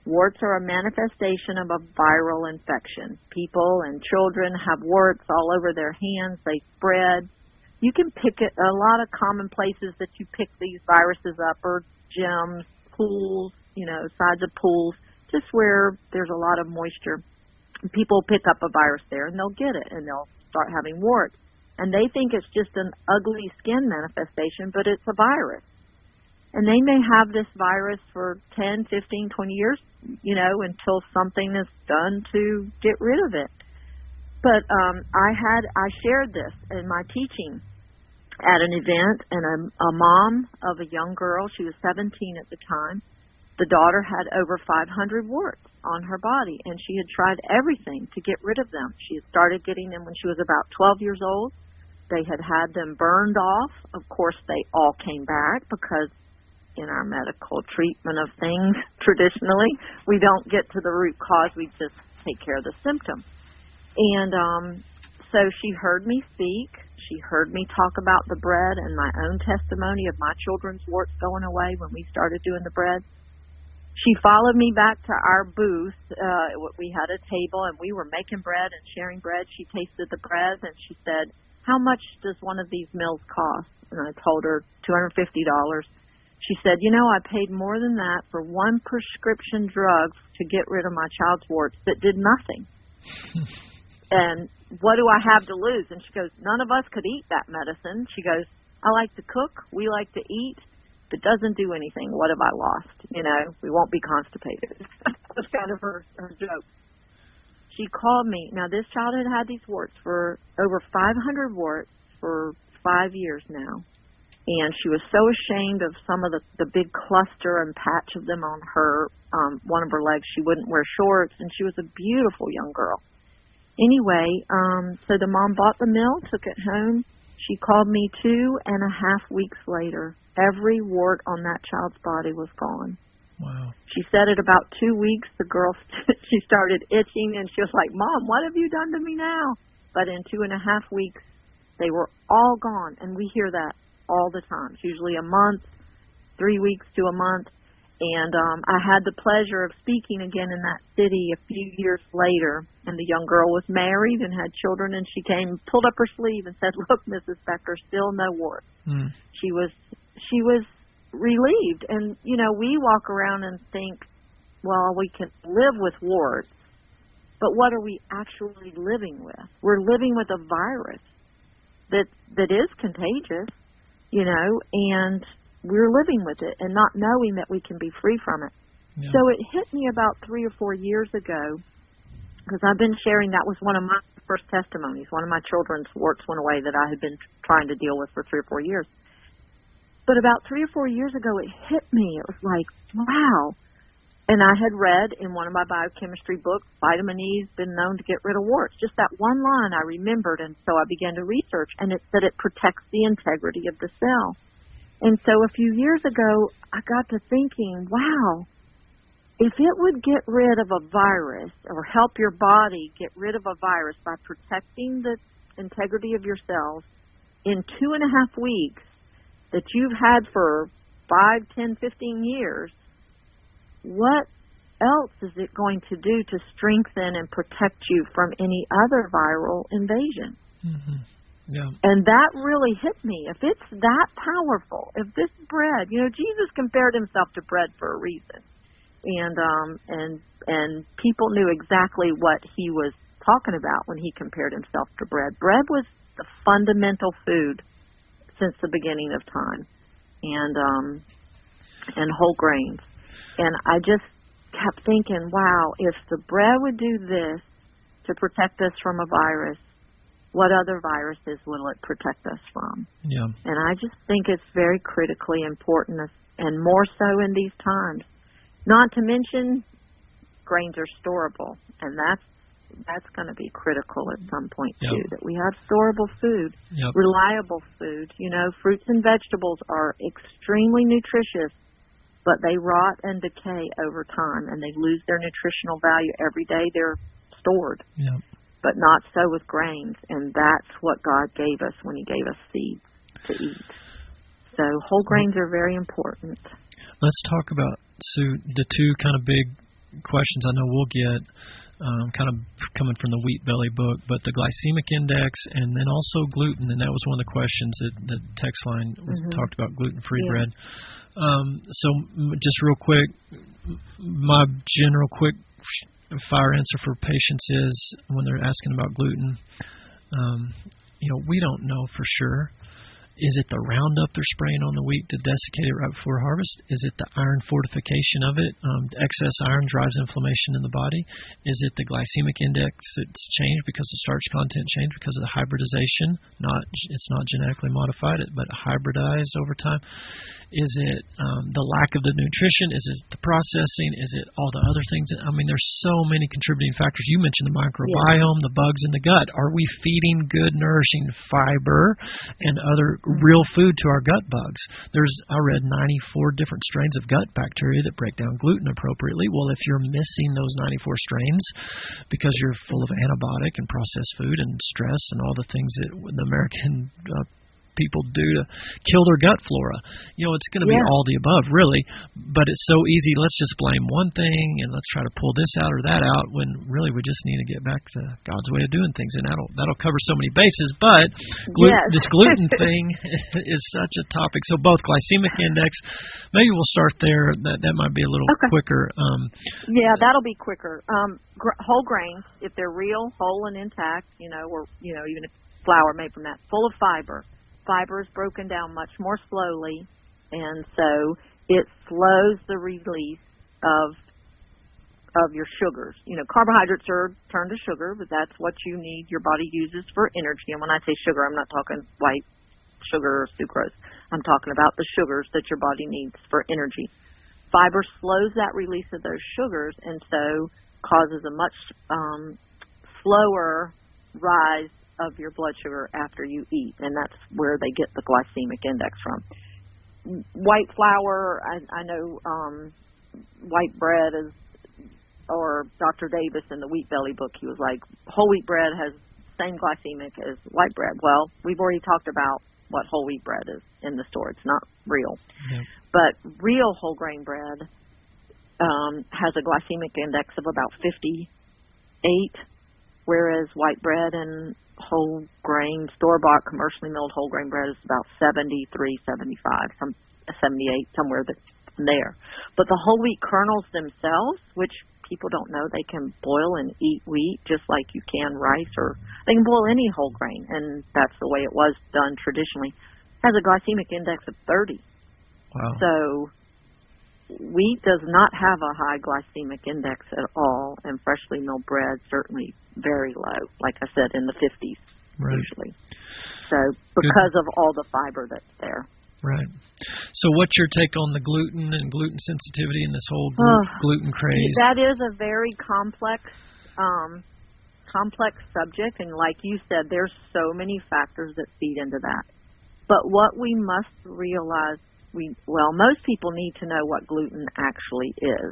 Warts are a manifestation of a viral infection. People and children have warts all over their hands. They spread. You can pick it. A lot of common places that you pick these viruses up are gyms, pools, you know, sides of pools, just where there's a lot of moisture. People pick up a virus there, and they'll get it, and they'll start having warts. And they think it's just an ugly skin manifestation, but it's a virus. And they may have this virus for ten, fifteen, twenty years, you know, until something is done to get rid of it. But um, I had I shared this in my teaching at an event, and a, a mom of a young girl, she was seventeen at the time. The daughter had over five hundred warts on her body, and she had tried everything to get rid of them. She had started getting them when she was about twelve years old. They had had them burned off. Of course, they all came back because in our medical treatment of things, traditionally, we don't get to the root cause. We just take care of the symptom. And um, so she heard me speak. She heard me talk about the bread and my own testimony of my children's warts going away when we started doing the bread. She followed me back to our booth. Uh, we had a table, and we were making bread and sharing bread. She tasted the bread, and she said, "How much does one of these meals cost?" And I told her two hundred fifty dollars. She said, "You know, I paid more than that for one prescription drug to get rid of my child's warts that did nothing. And what do I have to lose?" And she goes, "None of us could eat that medicine." She goes, "I like to cook. We like to eat. If it doesn't do anything, what have I lost? You know, we won't be constipated." That was kind of her, her joke. She called me. Now, this child had had these warts for over five hundred warts for five years now. And she was so ashamed of some of the, the big cluster and patch of them on her, um, one of her legs. She wouldn't wear shorts, and she was a beautiful young girl. Anyway, um, so the mom bought the mill, took it home. She called me two and a half weeks later. Every wart on that child's body was gone. Wow. She said at about two weeks, the girl, she started itching, and she was like, "Mom, what have you done to me now?" But in two and a half weeks, they were all gone, and we hear that all the time. It's usually a month, three weeks to a month. And um, I had the pleasure of speaking again in that city a few years later, and the young girl was married and had children, and she came, pulled up her sleeve and said, "Look, Missus Becker, still no warts." Mm. She was, she was relieved. And, you know, we walk around and think, well, we can live with warts, but what are we actually living with? We're living with a virus that that is contagious, you know, and we're living with it and not knowing that we can be free from it. Yeah. So it hit me about three or four years ago, because I've been sharing, that was one of my first testimonies. One of my children's warts went away that I had been trying to deal with for three or four years. But about three or four years ago, it hit me. It was like, wow. And I had read in one of my biochemistry books, vitamin E's been known to get rid of warts. Just that one line I remembered, and so I began to research, and it said it protects the integrity of the cell. And so a few years ago, I got to thinking, wow, if it would get rid of a virus or help your body get rid of a virus by protecting the integrity of your cells in two and a half weeks that you've had for five, ten, fifteen years, what else is it going to do to strengthen and protect you from any other viral invasion? Mm-hmm. Yeah. And that really hit me. If it's that powerful, if this bread, you know, Jesus compared himself to bread for a reason. And um and and people knew exactly what he was talking about when he compared himself to bread. Bread was the fundamental food since the beginning of time. And um and whole grains. And I just kept thinking, wow, if the bread would do this to protect us from a virus, what other viruses will it protect us from? Yeah. And I just think it's very critically important, and more so in these times. Not to mention, grains are storable, and that's that's going to be critical at some point, yep. too, that we have storable food, yep. reliable food. You know, fruits and vegetables are extremely nutritious, but they rot and decay over time, and they lose their nutritional value every day they're stored. Yep. But not so with grains, and that's what God gave us when he gave us seeds to eat. So whole grains are very important. Let's talk about, Sue, the two kind of big questions I know we'll get, um, kind of coming from the Wheat Belly book, but the glycemic index and then also gluten, and that was one of the questions that the text line was Mm-hmm. talked about gluten-free Yeah. bread. Um, so m- just real quick, my general quick fire answer for patients is when they're asking about gluten, um, you know, we don't know for sure. Is it the Roundup they're spraying on the wheat to desiccate it right before harvest? Is it the iron fortification of it? Um, excess iron drives inflammation in the body. Is it the glycemic index that's changed because the starch content changed because of the hybridization? Not, it's not genetically modified, but hybridized over time. Is it um, the lack of the nutrition? Is it the processing? Is it all the other things? I mean, there's so many contributing factors. You mentioned the microbiome, the bugs in the gut. Are we feeding good, nourishing fiber and other real food to our gut bugs? There's, I read ninety-four different strains of gut bacteria that break down gluten appropriately. Well, if you're missing those ninety-four strains because you're full of antibiotic and processed food and stress and all the things that the American uh, people do to kill their gut flora. You know, it's going to be Yeah. all the above, really, but it's so easy. Let's just blame one thing and let's try to pull this out or that out when really we just need to get back to God's way of doing things, and that'll that'll cover so many bases. But glu- Yes. this gluten thing is such a topic. So both glycemic index, maybe we'll start there. That that might be a little Okay. quicker. Um, Yeah, that'll be quicker. Um, gr- whole grains, if they're real, whole and intact, you know, or you know, even if flour made from that, full of fiber. Fiber is broken down much more slowly, and so it slows the release of of your sugars. You know, carbohydrates are turned to sugar, but that's what you need. Your body uses for energy. And when I say sugar, I'm not talking white sugar or sucrose. I'm talking about the sugars that your body needs for energy. Fiber slows that release of those sugars, and so causes a much um, slower rise of your blood sugar after you eat, and that's where they get the glycemic index from. White flour, I, I know um, white bread is, or Doctor Davis in the Wheat Belly book, he was like, whole wheat bread has the same glycemic as white bread. Well, we've already talked about what whole wheat bread is in the store. It's not real. yeah. But real whole grain bread um, has a glycemic index of about fifty-eight, whereas white bread and whole grain, store-bought, commercially milled whole grain bread is about seventy-three, seventy-five, some seventy-eight, somewhere there. But the whole wheat kernels themselves, which people don't know, they can boil and eat wheat just like you can rice, or they can boil any whole grain, and that's the way it was done traditionally, has a glycemic index of thirty. Wow. So wheat does not have a high glycemic index at all, and freshly milled bread certainly very low, like I said, in the fifties Right. usually. So because Good. of all the fiber that's there. Right. So what's your take on the gluten and gluten sensitivity and this whole glu- Oh, gluten craze? That is a very complex um, complex subject, and like you said, there's so many factors that feed into that. But what we must realize, we well, most people need to know what gluten actually is.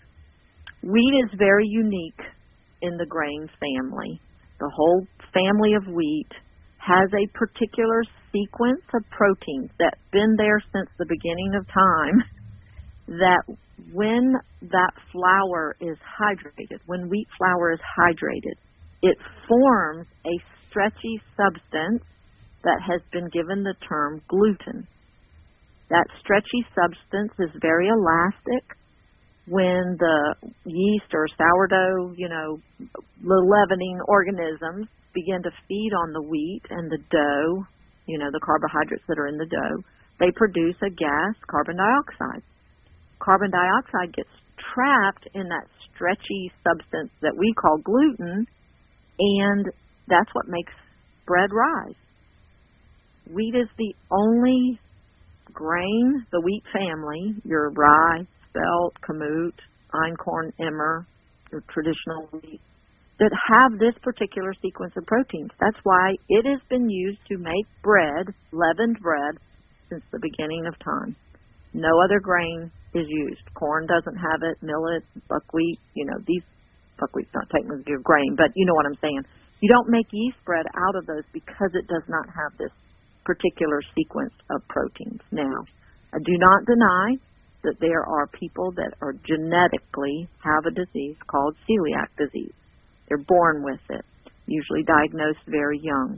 Wheat is very unique in the grain family. The whole family of wheat has a particular sequence of proteins that's been there since the beginning of time, that when that flour is hydrated, when wheat flour is hydrated, it forms a stretchy substance that has been given the term gluten. That stretchy substance is very elastic. When the yeast or sourdough, you know, the leavening organisms begin to feed on the wheat and the dough, you know, the carbohydrates that are in the dough, they produce a gas, carbon dioxide. Carbon dioxide gets trapped in that stretchy substance that we call gluten, and that's what makes bread rise. Wheat is the only grain, the wheat family, your rye, spelt, kamut, einkorn, emmer, your traditional wheat, that have this particular sequence of proteins. That's why it has been used to make bread, leavened bread, since the beginning of time. No other grain is used. Corn doesn't have it, millet, buckwheat, you know, these, buckwheat's not technically a grain, but you know what I'm saying. You don't make yeast bread out of those because it does not have this particular sequence of proteins. Now, I do not deny that there are people that are genetically have a disease called celiac disease. They're born with it, usually diagnosed very young.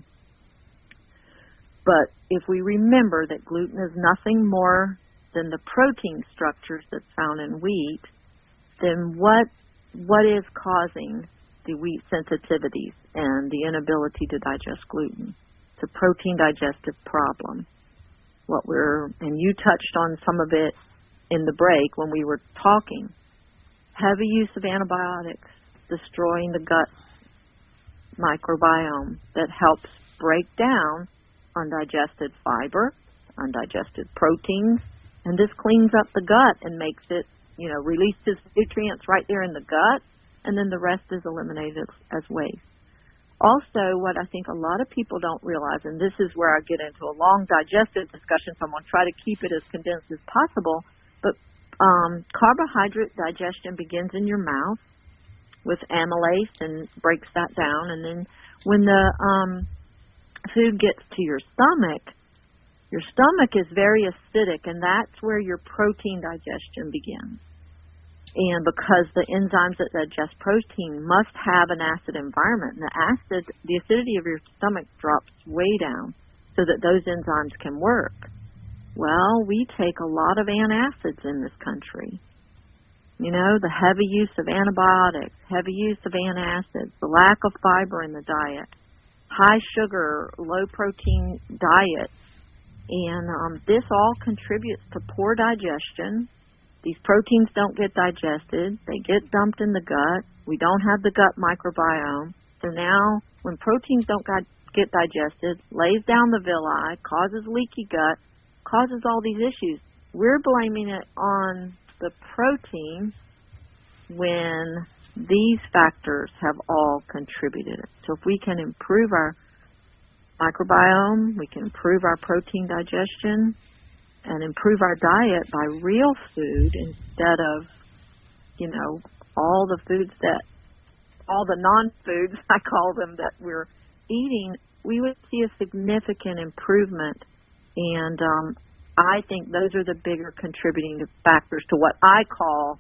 But if we remember that gluten is nothing more than the protein structures that's found in wheat, then what what is causing the wheat sensitivities and the inability to digest gluten? It's a protein digestive problem. What we're and you touched on some of it in the break when we were talking. Heavy use of antibiotics, destroying the gut microbiome that helps break down undigested fiber, undigested proteins, and this cleans up the gut and makes it, you know, releases nutrients right there in the gut, and then the rest is eliminated as waste. Also, what I think a lot of people don't realize, and this is where I get into a long digestive discussion, so I'm going to try to keep it as condensed as possible, but um, carbohydrate digestion begins in your mouth with amylase and breaks that down, and then when the um, food gets to your stomach, your stomach is very acidic, and that's where your protein digestion begins. And because the enzymes that digest protein must have an acid environment, and the acid, the acidity of your stomach drops way down so that those enzymes can work. Well, we take a lot of antacids in this country. You know, the heavy use of antibiotics, heavy use of antacids, the lack of fiber in the diet, high sugar, low protein diet, and um, this all contributes to poor digestion. These proteins don't get digested. They get dumped in the gut. We don't have the gut microbiome. So now when proteins don't get digested, lays down the villi, causes leaky gut, causes all these issues. We're blaming it on the protein when these factors have all contributed. So if we can improve our microbiome, we can improve our protein digestion, and improve our diet by real food instead of, you know, all the foods that, all the non-foods, I call them, that we're eating, we would see a significant improvement. And um, I think those are the bigger contributing factors to what I call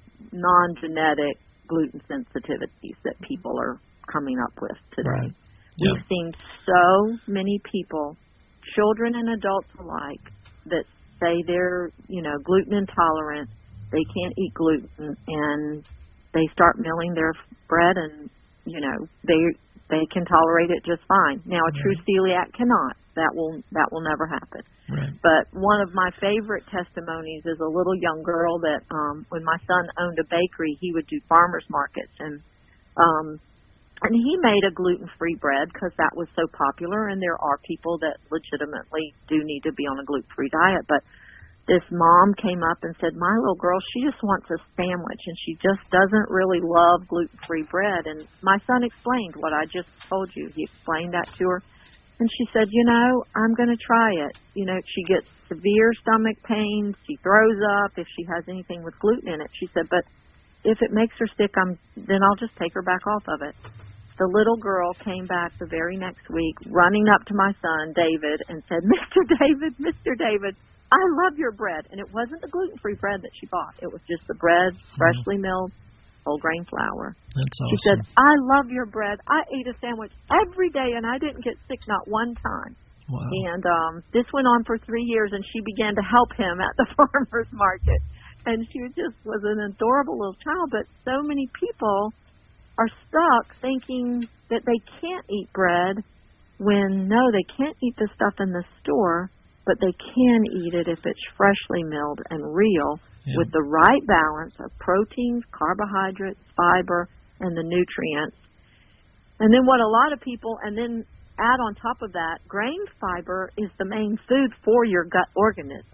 non-genetic gluten sensitivities that people are coming up with today. Right. Yeah. We've seen so many people, children and adults alike, that say they're, you know, gluten intolerant, they can't eat gluten, and they start milling their bread, and, you know, they they can tolerate it just fine. Now, a true celiac cannot. That will that will never happen. Right. But one of my favorite testimonies is a little young girl that, um, when my son owned a bakery, he would do farmers markets, and um, and he made a gluten-free bread because that was so popular, and there are people that legitimately do need to be on a gluten-free diet. But this mom came up and said, my little girl, she just wants a sandwich, and she just doesn't really love gluten-free bread. And my son explained what I just told you. He explained that to her. And she said, you know, I'm going to try it. You know, she gets severe stomach pains. She throws up if she has anything with gluten in it. She said, but if it makes her sick, I'm, then I'll just take her back off of it. The little girl came back the very next week, running up to my son, David, and said, Mister David, Mister David, I love your bread. And it wasn't the gluten-free bread that she bought. It was just the bread, freshly milled, whole grain flour. That's awesome. She said, I love your bread. I ate a sandwich every day, and I didn't get sick not one time. Wow. And um, this went on for three years, and she began to help him at the farmer's market. And she just was an adorable little child. But so many people are stuck thinking that they can't eat bread when, no, they can't eat the stuff in the store, but they can eat it if it's freshly milled and real, yeah, with the right balance of proteins, carbohydrates, fiber, and the nutrients. And then what a lot of people, and then add on top of that, grain fiber is the main food for your gut organism.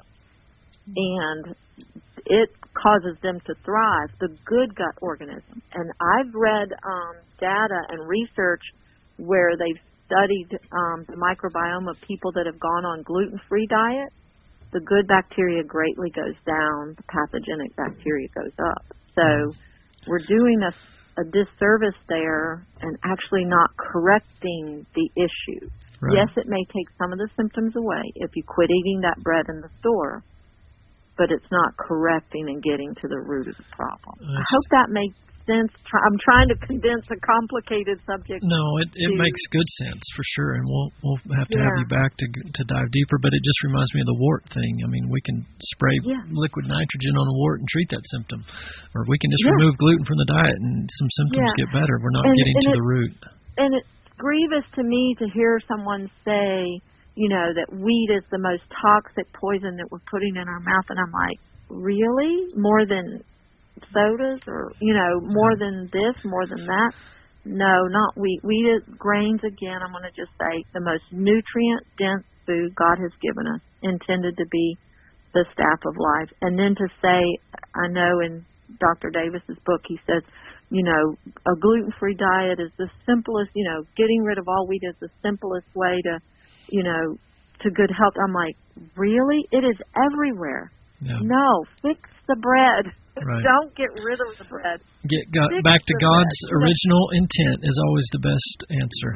And it causes them to thrive, the good gut organism. And I've read um, data and research where they've studied um, the microbiome of people that have gone on gluten-free diet. The good bacteria greatly goes down, the pathogenic bacteria goes up. So we're doing a, a disservice there and actually not correcting the issue. Right. Yes, it may take some of the symptoms away if you quit eating that bread in the store. but it's not correcting and getting to the root of the problem. That's, I hope that makes sense. I'm trying to condense a complicated subject. No, it, it to, makes good sense for sure, and we'll we'll have to yeah. have you back to to dive deeper. But it just reminds me of the wart thing. I mean, we can spray yeah. liquid nitrogen on a wart and treat that symptom, or we can just yeah. remove gluten from the diet and some symptoms yeah. get better. We're not and, getting and to it, the root. And it's grievous to me to hear someone say, you know, that wheat is the most toxic poison that we're putting in our mouth, and I'm like, really? More than sodas, or, you know, more than this, more than that? No, not wheat. Wheat is grains, again, I'm going to just say, the most nutrient-dense food God has given us, intended to be the staff of life. And then to say, I know in Doctor Davis's book, he says, you know, a gluten-free diet is the simplest, you know, getting rid of all wheat is the simplest way to, you know, to good health. I'm like, really? It is everywhere. Yeah. No, fix the bread. Right. Don't get rid of the bread. Get God, back to God's bread. Original intent is always the best answer.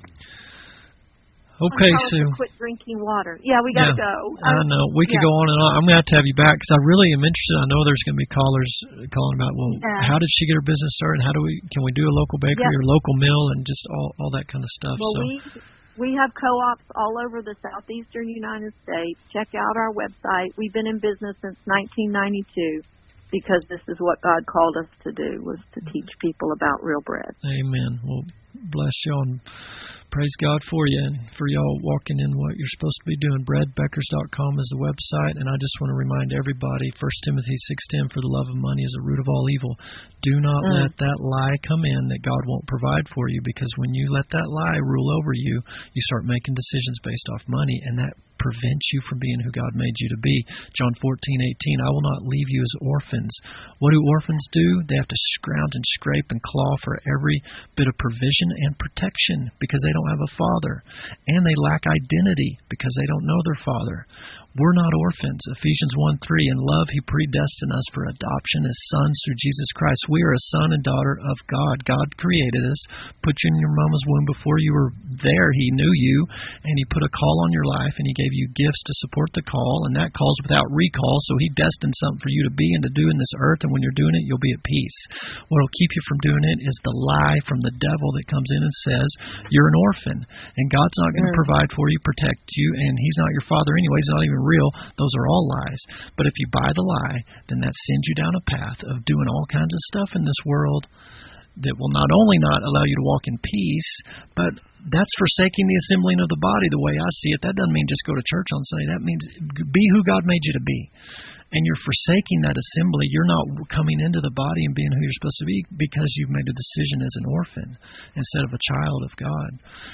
Okay, Sue. Quit drinking water. Yeah, we got to yeah, go. I know. We could yeah. go on and on. I'm going to have to have you back because I really am interested. I know there's going to be callers calling about, well, yeah. how did she get her business started? How do we, can we do a local bakery yeah. or local mill and just all, all that kind of stuff. Well, so. we we have co-ops all over the southeastern United States. Check out our website. We've been in business since nineteen ninety-two. Because this is what God called us to do, was to teach people about real bread. Amen. Well, bless y'all and praise God for you and for y'all walking in what you're supposed to be doing. bread beckers dot com is the website, and I just want to remind everybody, First Timothy six ten, for the love of money is the root of all evil. Do not mm. let that lie come in that God won't provide for you, because when you let that lie rule over you, you start making decisions based off money, and that prevents you from being who God made you to be. John fourteen eighteen, I will not leave you as orphans. What do orphans do? They have to scrounge and scrape and claw for every bit of provision and protection because they don't have a father. And they lack identity because they don't know their father. We're not orphans. Ephesians one three, in love he predestined us for adoption as sons through Jesus Christ. We are a son and daughter of God. God created us, put you in your mama's womb before you were there. He knew you, and he put a call on your life, and he gave you gifts to support the call, and that call's without recall, so he destined something for you to be and to do in this earth, and when you're doing it, you'll be at peace. What will keep you from doing it is the lie from the devil that comes in and says, you're an orphan, and God's not going to provide for you, protect you, and he's not your father anyway. He's not even real. Those are all lies. But if you buy the lie, then that sends you down a path of doing all kinds of stuff in this world that will not only not allow you to walk in peace, but that's forsaking the assembling of the body the way I see it. That doesn't mean just go to church on Sunday. That means be who God made you to be. And you're forsaking that assembly. You're not coming into the body and being who you're supposed to be because you've made a decision as an orphan instead of a child of God.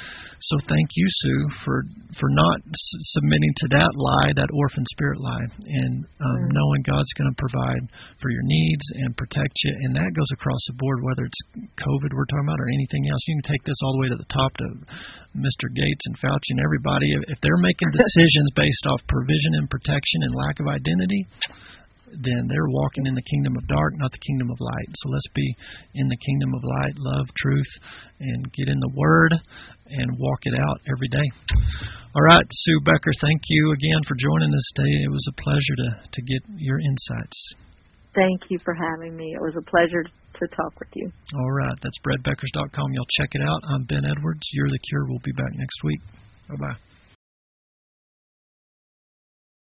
So thank you, Sue, for for not s- submitting to that lie, that orphan spirit lie, and um, mm. knowing God's going to provide for your needs and protect you. And that goes across the board, whether it's COVID we're talking about or anything else. You can take this all the way to the top to Mister Gates and Fauci and everybody. If they're making decisions based off provision and protection and lack of identity, then they're walking in the kingdom of dark, not the kingdom of light. So let's be in the kingdom of light, love, truth, and get in the Word and walk it out every day. All right, Sue Becker, thank you again for joining us today. It was a pleasure to, to get your insights. Thank you for having me. It was a pleasure to talk with you. All right, that's bread beckers dot com. Y'all check it out. I'm Ben Edwards. You're the Cure. We'll be back next week. Bye-bye.